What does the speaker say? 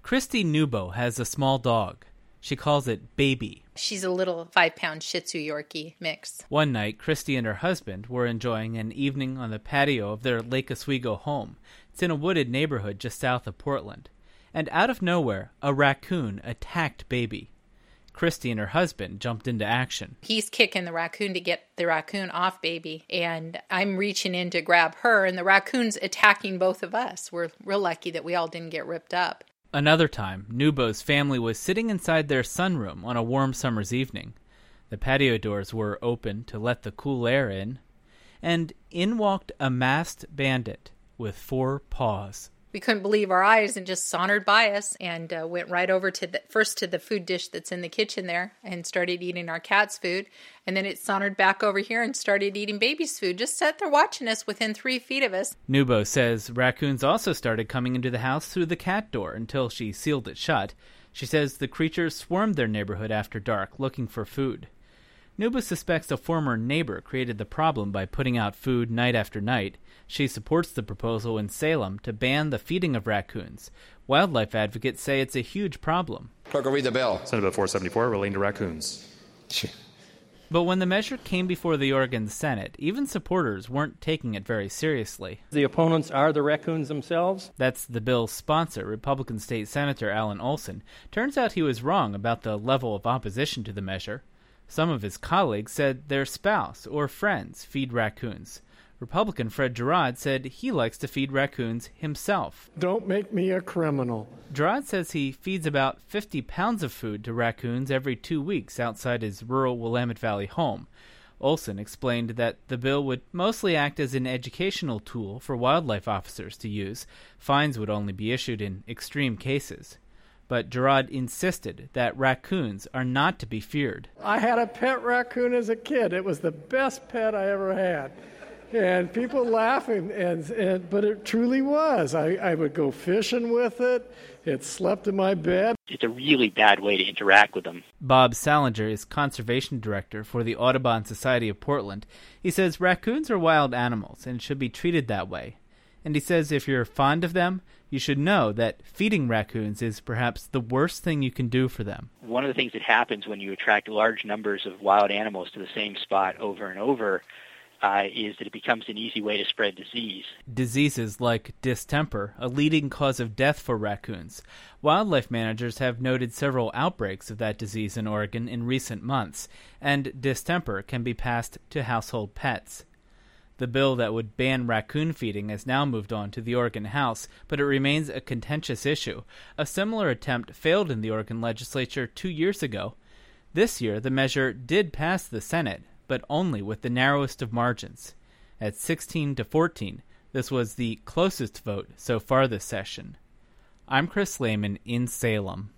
Christy Nubo has a small dog. She calls it Baby. She's a little 5-pound Shih Tzu Yorkie mix. One night, Christy and her husband were enjoying an evening on the patio of their Lake Oswego home. It's in a wooded neighborhood just south of Portland. And out of nowhere, a raccoon attacked Baby. Christy and her husband jumped into action. He's kicking the raccoon to get the raccoon off Baby, and I'm reaching in to grab her, and the raccoon's attacking both of us. We're real lucky that we all didn't get ripped up. Another time, Nubo's family was sitting inside their sunroom on a warm summer's evening. The patio doors were open to let the cool air in, and in walked a masked bandit with 4 paws. We couldn't believe our eyes and just sauntered by us and went right over to the food dish that's in the kitchen there and started eating our cat's food. And then it sauntered back over here and started eating Baby's food. Just sat there watching us within 3 feet of us. Nubo says raccoons also started coming into the house through the cat door until she sealed it shut. She says the creatures swarmed their neighborhood after dark looking for food. Nubo suspects a former neighbor created the problem by putting out food night after night. She supports the proposal in Salem to ban the feeding of raccoons. Wildlife advocates say it's a huge problem. Clerk will read the bill. Senate Bill 474 relating to raccoons. But when the measure came before the Oregon Senate, even supporters weren't taking it very seriously. The opponents are the raccoons themselves. That's the bill's sponsor, Republican State Senator Alan Olson. Turns out he was wrong about the level of opposition to the measure. Some of his colleagues said their spouse or friends feed raccoons. Republican Fred Girod said he likes to feed raccoons himself. Don't make me a criminal. Girod says he feeds about 50 pounds of food to raccoons every 2 weeks outside his rural Willamette Valley home. Olson explained that the bill would mostly act as an educational tool for wildlife officers to use. Fines would only be issued in extreme cases. But Girod insisted that raccoons are not to be feared. I had a pet raccoon as a kid. It was the best pet I ever had. And people laugh, but it truly was. I would go fishing with it. It slept in my bed. It's a really bad way to interact with them. Bob Salinger is conservation director for the Audubon Society of Portland. He says raccoons are wild animals and should be treated that way. And he says if you're fond of them, you should know that feeding raccoons is perhaps the worst thing you can do for them. One of the things that happens when you attract large numbers of wild animals to the same spot over and over is that it becomes an easy way to spread disease. Diseases like distemper, a leading cause of death for raccoons. Wildlife managers have noted several outbreaks of that disease in Oregon in recent months, and distemper can be passed to household pets. The bill that would ban raccoon feeding has now moved on to the Oregon House, but it remains a contentious issue. A similar attempt failed in the Oregon legislature 2 years ago. This year, the measure did pass the Senate, but only with the narrowest of margins. At 16-14, this was the closest vote so far this session. I'm Chris Lehman in Salem.